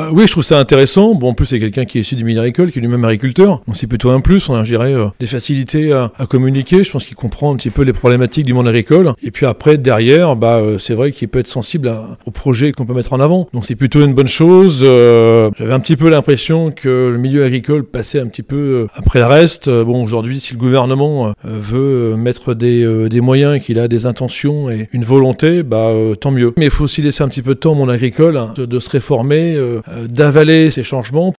Oui, je trouve ça intéressant. Bon, en plus, c'est quelqu'un qui est issu du milieu agricole, qui est lui-même agriculteur. Donc, c'est plutôt un plus. On a, je dirais, des facilités à communiquer. Je pense qu'il comprend un petit peu les problématiques du monde agricole. Et puis après, derrière, c'est vrai qu'il peut être sensible aux projets qu'on peut mettre en avant. Donc, c'est plutôt une bonne chose. J'avais un petit peu l'impression que le milieu agricole passait un petit peu après le reste. Bon, aujourd'hui, si le gouvernement veut mettre des moyens, qu'il a des intentions et une volonté, tant mieux. Mais il faut aussi laisser un petit peu de temps au monde agricole de se réformer, d'avaler ces changements